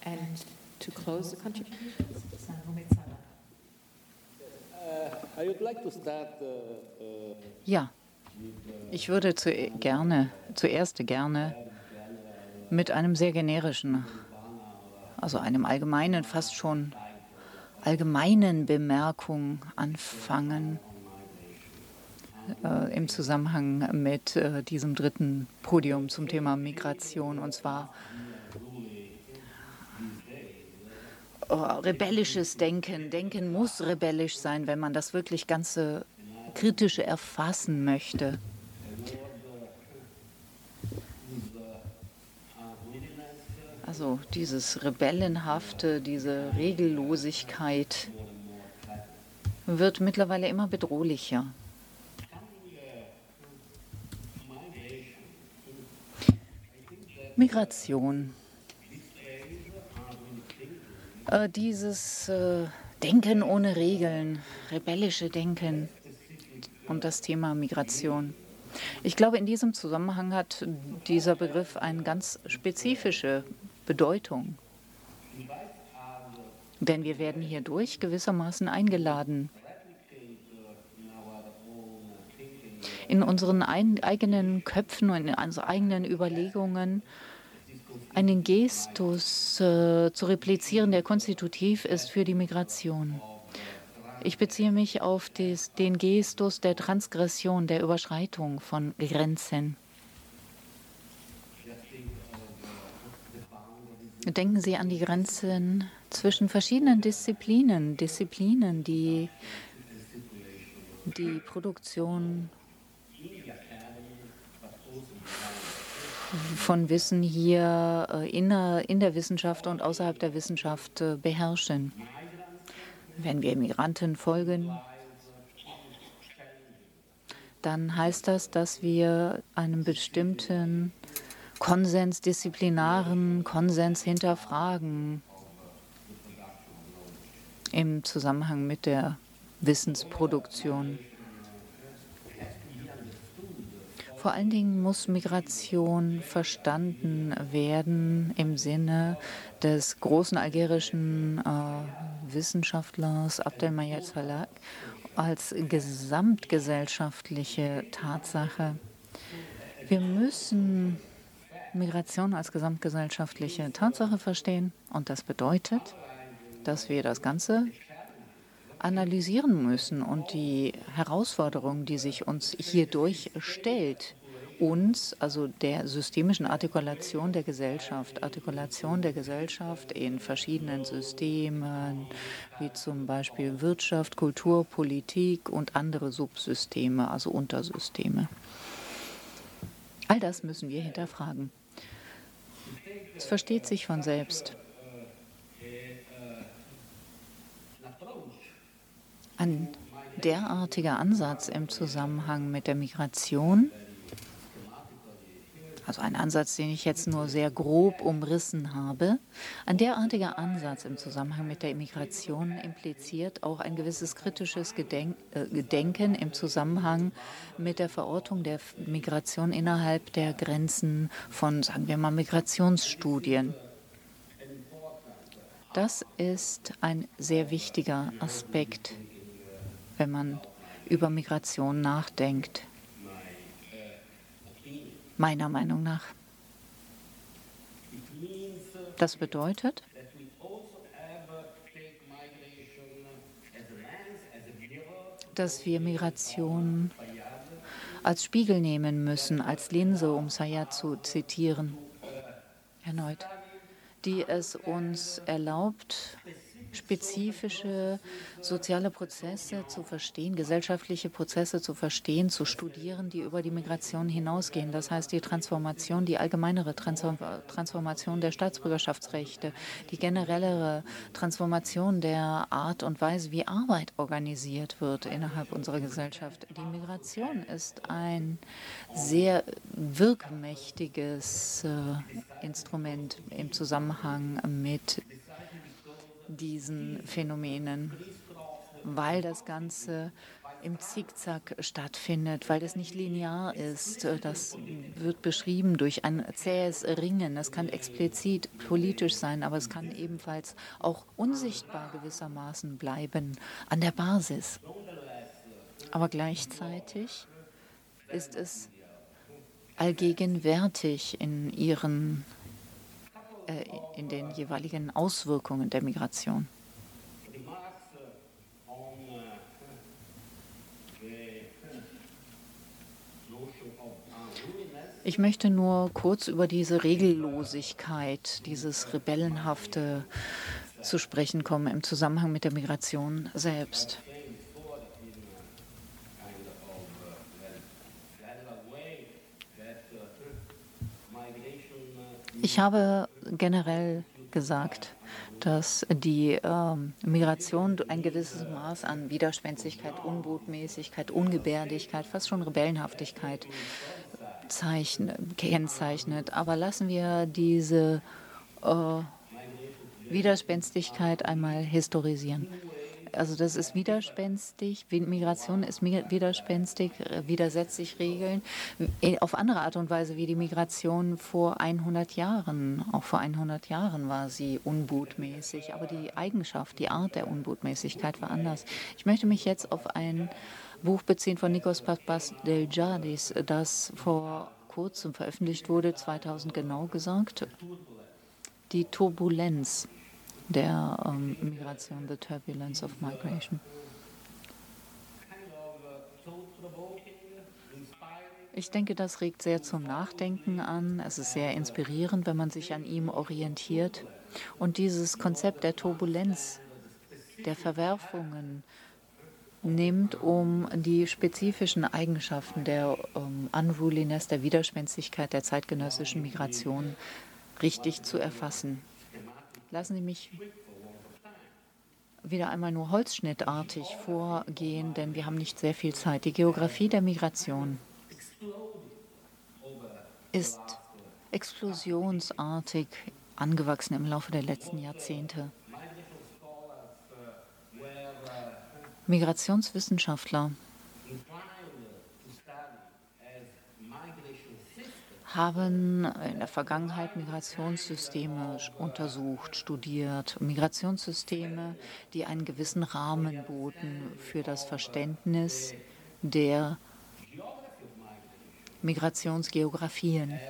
And to close the contributions, I would like to start. Ja, ich würde zuerst gerne mit einem sehr generischen, also einem allgemeinen, fast schon allgemeinen Bemerkung anfangen im Zusammenhang mit diesem dritten Podium zum Thema Migration, und zwar rebellisches Denken. Denken muss rebellisch sein, wenn man das wirklich ganze Kritische erfassen möchte. Also dieses Rebellenhafte, diese Regellosigkeit wird mittlerweile immer bedrohlicher. Migration. Dieses Denken ohne Regeln, rebellische Denken und das Thema Migration. Ich glaube, in diesem Zusammenhang hat dieser Begriff eine ganz spezifische Bedeutung. Denn wir werden hierdurch gewissermaßen eingeladen, in unseren eigenen Köpfen und in unseren eigenen Überlegungen einen Gestus zu replizieren, der konstitutiv ist für die Migration. Ich beziehe mich auf den Gestus der Transgression, der Überschreitung von Grenzen. Denken Sie an die Grenzen zwischen verschiedenen Disziplinen, die die Produktion von Wissen hier in der Wissenschaft und außerhalb der Wissenschaft beherrschen. Wenn wir Migranten folgen, dann heißt das, dass wir einen bestimmten disziplinaren Konsens hinterfragen im Zusammenhang mit der Wissensproduktion. Vor allen Dingen muss Migration verstanden werden im Sinne des großen algerischen Wissenschaftlers Abdelmayed Salak als gesamtgesellschaftliche Tatsache. Wir müssen Migration als gesamtgesellschaftliche Tatsache verstehen, und das bedeutet, dass wir das Ganze analysieren müssen und die Herausforderung, die sich uns hierdurch stellt, also der systemischen Artikulation der Gesellschaft in verschiedenen Systemen, wie zum Beispiel Wirtschaft, Kultur, Politik und andere Subsysteme, also Untersysteme. All das müssen wir hinterfragen. Es versteht sich von selbst. Ein derartiger Ansatz im Zusammenhang mit der Migration, also ein Ansatz, den ich jetzt nur sehr grob umrissen habe, ein derartiger Ansatz im Zusammenhang mit der Migration impliziert auch ein gewisses kritisches Gedenken im Zusammenhang mit der Verortung der Migration innerhalb der Grenzen von, sagen wir mal, Migrationsstudien. Das ist ein sehr wichtiger Aspekt, wenn man über Migration nachdenkt, meiner Meinung nach. Das bedeutet, dass wir Migration als Spiegel nehmen müssen, als Linse, um Sayat zu zitieren, erneut, die es uns erlaubt, spezifische soziale Prozesse zu verstehen, gesellschaftliche Prozesse zu verstehen, zu studieren, die über die Migration hinausgehen. Das heißt, die Transformation, die allgemeinere Transformation der Staatsbürgerschaftsrechte, die generellere Transformation der Art und Weise, wie Arbeit organisiert wird innerhalb unserer Gesellschaft. Die Migration ist ein sehr wirkmächtiges Instrument im Zusammenhang mit diesen Phänomenen, weil das Ganze im Zickzack stattfindet, weil es nicht linear ist. Das wird beschrieben durch ein zähes Ringen. Das kann explizit politisch sein, aber es kann ebenfalls auch unsichtbar gewissermaßen bleiben an der Basis. Aber gleichzeitig ist es allgegenwärtig in den jeweiligen Auswirkungen der Migration. Ich möchte nur kurz über diese Regellosigkeit, dieses Rebellenhafte zu sprechen kommen im Zusammenhang mit der Migration selbst. Ich habe generell gesagt, dass die Migration ein gewisses Maß an Widerspenstigkeit, Unbotmäßigkeit, Ungebärdigkeit, fast schon Rebellenhaftigkeit kennzeichnet. Aber lassen wir diese Widerspenstigkeit einmal historisieren. Also das ist widerspenstig, Migration ist widerspenstig, widersetzt sich Regeln auf andere Art und Weise wie die Migration vor 100 Jahren. Auch vor 100 Jahren war sie unbotmäßig, aber die Eigenschaft, die Art der Unbotmäßigkeit war anders. Ich möchte mich jetzt auf ein Buch beziehen von Nikos Papasdeljadis, das vor kurzem veröffentlicht wurde, 2000 genau gesagt, die Turbulenz der Migration, the turbulence of migration. Ich denke, das regt sehr zum Nachdenken an. Es ist sehr inspirierend, wenn man sich an ihm orientiert. Und dieses Konzept der Turbulenz, der Verwerfungen, nimmt, um die spezifischen Eigenschaften der Unruliness, der Widerspenstigkeit der zeitgenössischen Migration richtig zu erfassen. Lassen Sie mich wieder einmal nur holzschnittartig vorgehen, denn wir haben nicht sehr viel Zeit. Die Geografie der Migration ist explosionsartig angewachsen im Laufe der letzten Jahrzehnte. Migrationswissenschaftler haben in der Vergangenheit Migrationssysteme untersucht, studiert. Migrationssysteme, die einen gewissen Rahmen boten für das Verständnis der Migrationsgeografien.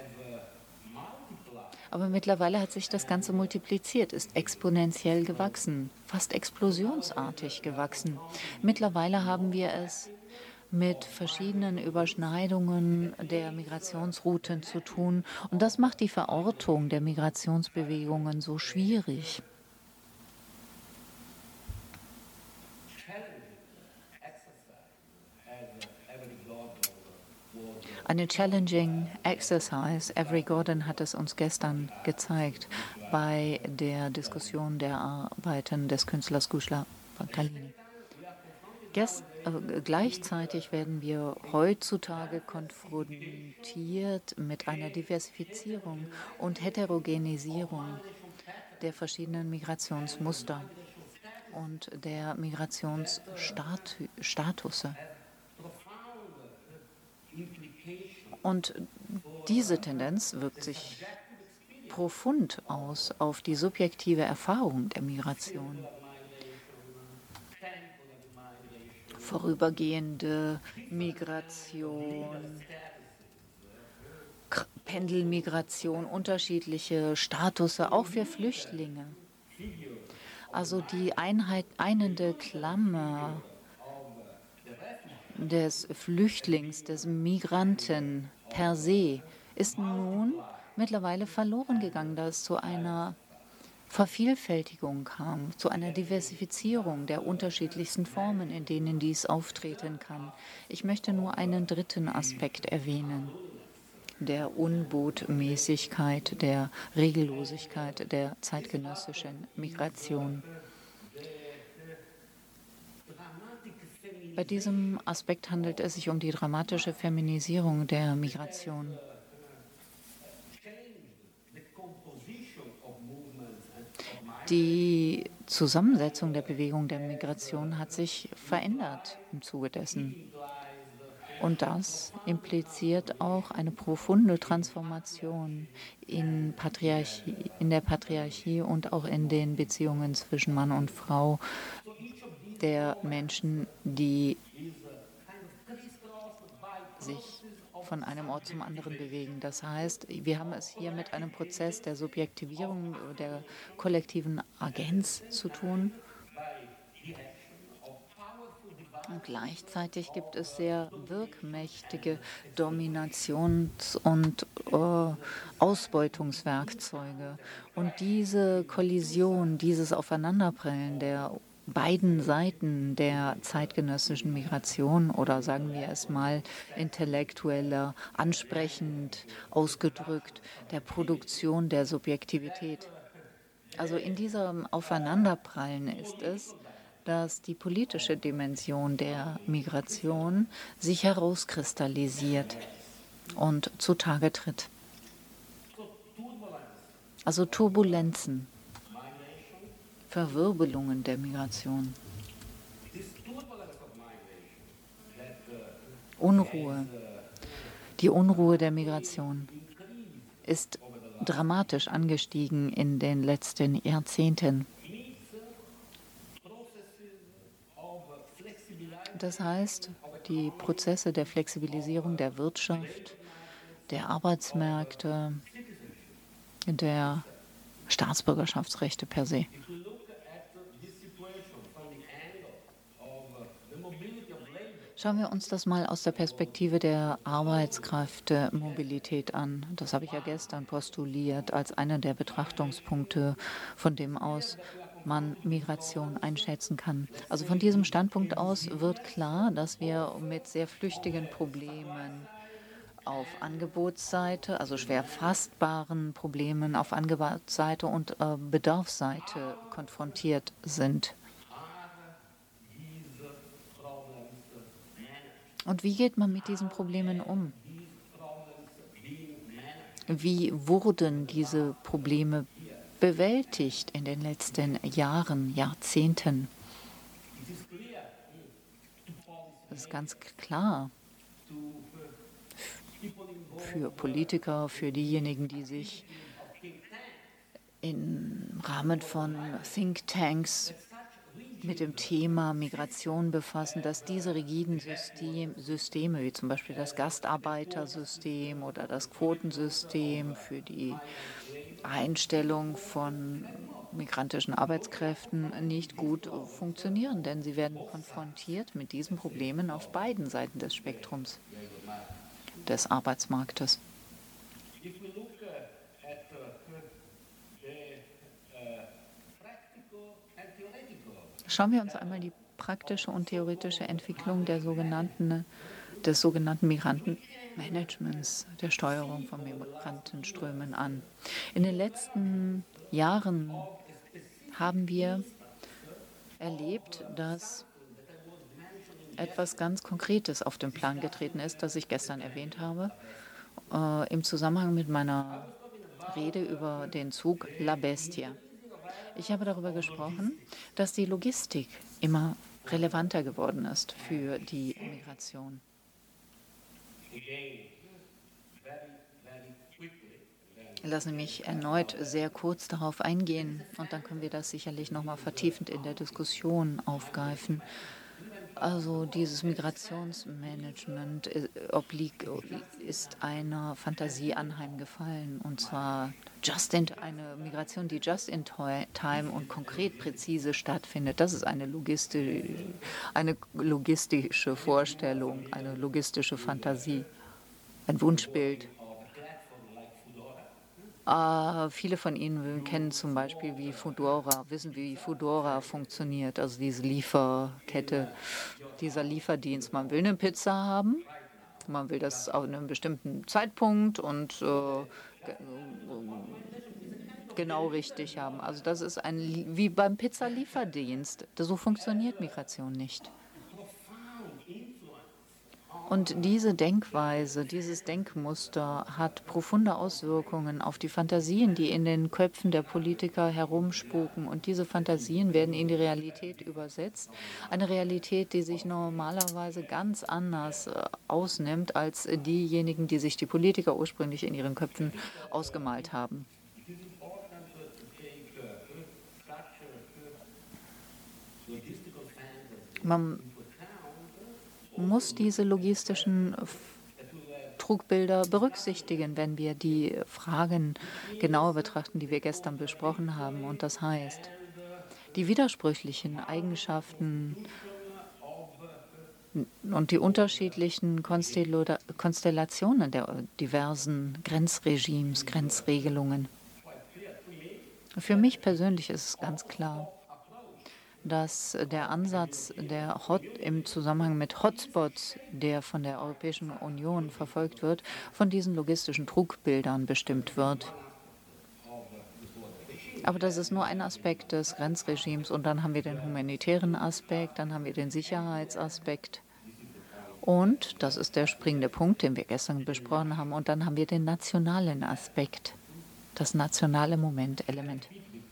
Aber mittlerweile hat sich das Ganze multipliziert, ist exponentiell gewachsen, fast explosionsartig gewachsen. Mittlerweile haben wir es mit verschiedenen Überschneidungen der Migrationsrouten zu tun. Und das macht die Verortung der Migrationsbewegungen so schwierig. Eine challenging exercise. Avery Gordon hat es uns gestern gezeigt bei der Diskussion der Arbeiten des Künstlers Gushla Kalini. Gleichzeitig werden wir heutzutage konfrontiert mit einer Diversifizierung und Heterogenisierung der verschiedenen Migrationsmuster und der Migrationsstatusse. Und diese Tendenz wirkt sich profund aus auf die subjektive Erfahrung der Migration. Vorübergehende Migration, Pendelmigration, unterschiedliche Statusse, auch für Flüchtlinge. Also die einende Klammer des Flüchtlings, des Migranten per se, ist nun mittlerweile verloren gegangen, da es zu einer Vervielfältigung kam, zu einer Diversifizierung der unterschiedlichsten Formen, in denen dies auftreten kann. Ich möchte nur einen dritten Aspekt erwähnen, der Unbotmäßigkeit, der Regellosigkeit der zeitgenössischen Migration. Bei diesem Aspekt handelt es sich um die dramatische Feminisierung der Migration. Die Zusammensetzung der Bewegung der Migration hat sich verändert im Zuge dessen. Und das impliziert auch eine profunde Transformation in der Patriarchie und auch in den Beziehungen zwischen Mann und Frau der Menschen, die sich von einem Ort zum anderen bewegen. Das heißt, wir haben es hier mit einem Prozess der Subjektivierung, der kollektiven Agenz zu tun. Und gleichzeitig gibt es sehr wirkmächtige Dominations- und Ausbeutungswerkzeuge. Und diese Kollision, dieses Aufeinanderprallen der beiden Seiten der zeitgenössischen Migration oder sagen wir es mal intellektueller, ansprechend ausgedrückt, der Produktion der Subjektivität. Also in diesem Aufeinanderprallen ist es, dass die politische Dimension der Migration sich herauskristallisiert und zutage tritt. Also Turbulenzen, Verwirbelungen der Migration, Unruhe. Die Unruhe der Migration ist dramatisch angestiegen in den letzten Jahrzehnten. Das heißt, die Prozesse der Flexibilisierung der Wirtschaft, der Arbeitsmärkte, der Staatsbürgerschaftsrechte per se. Schauen wir uns das mal aus der Perspektive der Arbeitskräftemobilität an. Das habe ich ja gestern postuliert als einer der Betrachtungspunkte, von dem aus man Migration einschätzen kann. Also von diesem Standpunkt aus wird klar, dass wir mit sehr flüchtigen Problemen auf Angebotsseite, also schwer fassbaren Problemen auf Angebotsseite und Bedarfsseite konfrontiert sind. Und wie geht man mit diesen Problemen um? Wie wurden diese Probleme bewältigt in den letzten Jahren, Jahrzehnten? Das ist ganz klar für Politiker, für diejenigen, die sich im Rahmen von Thinktanks mit dem Thema Migration befassen, dass diese rigiden Systeme, wie zum Beispiel das Gastarbeitersystem oder das Quotensystem für die Einstellung von migrantischen Arbeitskräften nicht gut funktionieren, denn sie werden konfrontiert mit diesen Problemen auf beiden Seiten des Spektrums des Arbeitsmarktes. Schauen wir uns einmal die praktische und theoretische Entwicklung des sogenannten Migrantenmanagements, der Steuerung von Migrantenströmen an. In den letzten Jahren haben wir erlebt, dass etwas ganz Konkretes auf den Plan getreten ist, das ich gestern erwähnt habe, im Zusammenhang mit meiner Rede über den Zug La Bestia. Ich habe darüber gesprochen, dass die Logistik immer relevanter geworden ist für die Migration. Lassen Sie mich erneut sehr kurz darauf eingehen und dann können wir das sicherlich noch mal vertiefend in der Diskussion aufgreifen. Also dieses Migrationsmanagement ist einer Fantasie anheimgefallen, und zwar eine Migration, die just in time und konkret präzise stattfindet. Das ist eine logistische Vorstellung, eine logistische Fantasie, ein Wunschbild. Viele von Ihnen kennen zum Beispiel wissen, wie Foodora funktioniert, also diese Lieferkette, dieser Lieferdienst. Man will eine Pizza haben, man will das auf einem bestimmten Zeitpunkt und genau richtig haben. Also das ist wie beim Pizzalieferdienst. So funktioniert Migration nicht. Und diese Denkweise, dieses Denkmuster hat profunde Auswirkungen auf die Fantasien, die in den Köpfen der Politiker herumspuken. Und diese Fantasien werden in die Realität übersetzt. Eine Realität, die sich normalerweise ganz anders ausnimmt als diejenigen, die sich die Politiker ursprünglich in ihren Köpfen ausgemalt haben. Man muss diese logistischen Trugbilder berücksichtigen, wenn wir die Fragen genauer betrachten, die wir gestern besprochen haben. Und das heißt, die widersprüchlichen Eigenschaften und die unterschiedlichen Konstellationen der diversen Grenzregimes, Grenzregelungen. Für mich persönlich ist es ganz klar, dass der Ansatz im Zusammenhang mit Hotspots, der von der Europäischen Union verfolgt wird, von diesen logistischen Trugbildern bestimmt wird. Aber das ist nur ein Aspekt des Grenzregimes. Und dann haben wir den humanitären Aspekt, dann haben wir den Sicherheitsaspekt. Und das ist der springende Punkt, den wir gestern besprochen haben. Und dann haben wir den nationalen Aspekt, das nationale Element.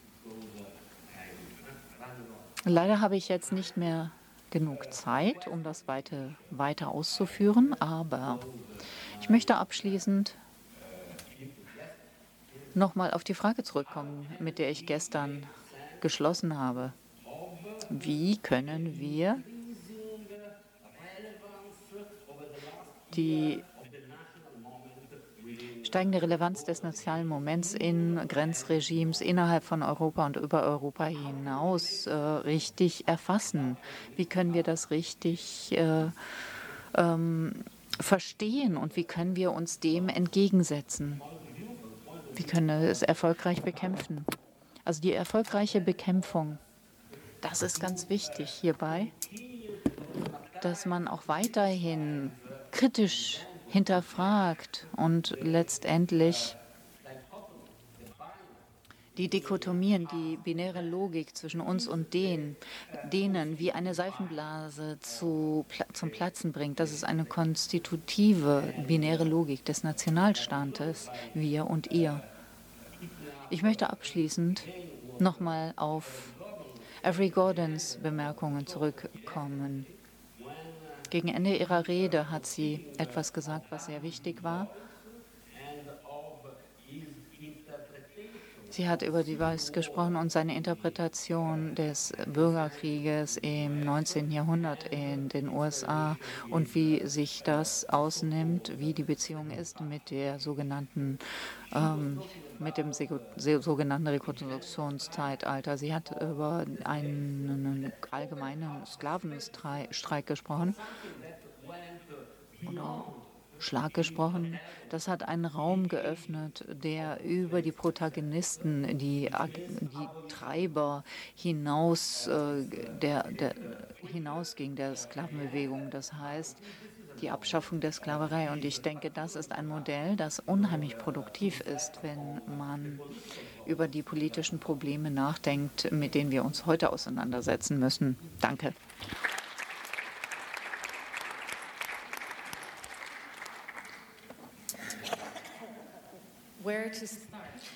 Leider habe ich jetzt nicht mehr genug Zeit, um das weiter auszuführen, aber ich möchte abschließend nochmal auf die Frage zurückkommen, mit der ich gestern geschlossen habe. Wie können wir die steigende Relevanz des nationalen Moments in Grenzregimes innerhalb von Europa und über Europa hinaus richtig erfassen? Wie können wir das richtig verstehen und wie können wir uns dem entgegensetzen? Wie können wir es erfolgreich bekämpfen? Also die erfolgreiche Bekämpfung, das ist ganz wichtig hierbei, dass man auch weiterhin kritisch hinterfragt und letztendlich die Dichotomien, die binäre Logik zwischen uns und denen wie eine Seifenblase zum Platzen bringt. Das ist eine konstitutive binäre Logik des Nationalstaates, wir und ihr. Ich möchte abschließend nochmal auf Avery Gordons Bemerkungen zurückkommen. Gegen Ende ihrer Rede hat sie etwas gesagt, was sehr wichtig war. Sie hat über die Weiß gesprochen und seine Interpretation des Bürgerkrieges im 19. Jahrhundert in den USA und wie sich das ausnimmt, wie die Beziehung ist mit der sogenannten mit dem sogenannten Rekonstruktionszeitalter. Sie hat über einen allgemeinen Sklavenstreik gesprochen oder Schlag gesprochen. Das hat einen Raum geöffnet, der über die Protagonisten, die Treiber hinausging der Sklavenbewegung. Das heißt, die Abschaffung der Sklaverei. Und ich denke, das ist ein Modell, das unheimlich produktiv ist, wenn man über die politischen Probleme nachdenkt, mit denen wir uns heute auseinandersetzen müssen. Danke. Where to start?